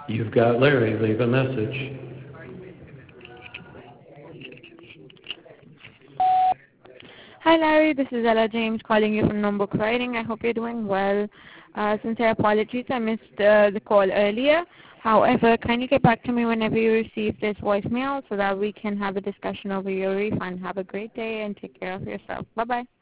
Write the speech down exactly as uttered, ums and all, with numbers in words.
You've got Larry. Leave a message. Hi Larry, this is Ella James calling you from Numbook Writing. I hope you're doing well. Uh, sincere apologies, I missed uh, the call earlier. However, kindly get back to me whenever you receive this voicemail so that we can have a discussion over your refund. Have a great day and take care of yourself. Bye-bye.